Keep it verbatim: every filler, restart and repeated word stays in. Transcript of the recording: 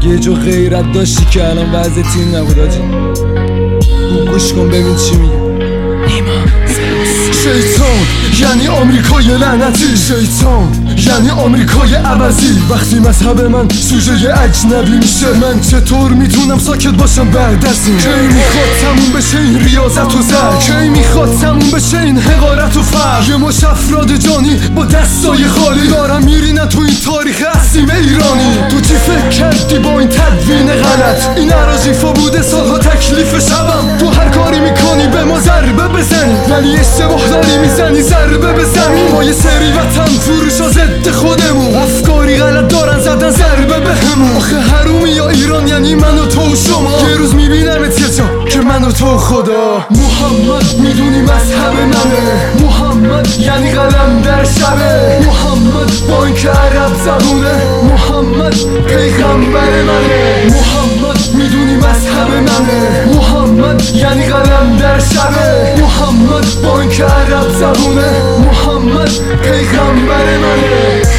یه جو غیرت داشتی که الان وضعیت این نبود آجی. گوش کن ببین چی میگه. شیطان یعنی آمریکای لعنتی، شیطان یعنی آمریکای عوضی. وقتی مذهب من سوژه اجنبی میشه، من چطور میتونم ساکت باشم بعد از این؟ کی میخواد تموم بشه این ریاضت و زد؟ کی میخواد تموم بشه این حقارت و فقر؟ یه مش افراد جانی با دستای خالی دارم میرینن تو این تاریخ عظیم ایرانی. تو چی فکر کردی با این تدوین غلط؟ این اراجیفا بوده سالها تکلیف شبم. تو هر کاری میکنی به ما ضربه بزنی، ولی اشتباه داری میزنی ضربه به زمین. ما یه سری وطن فروشا ضد خودمون، افکاری غلط دارن زدن ضربه بهمون. آخه حرومی یا ایران یعنی من و تو و شما. یه روز میبینمت یه جا که من و تو خدا. محمد میدونی مذهب منه، محمد یعنی قلم در شبه. محمد با این که عرب زبونه، محمد پیغمبر منه. محمد میدونی مذهب منه، محمد یعنی قلم در شبه. محمد با این که عرب زبونه، محمد پیغمبر منه.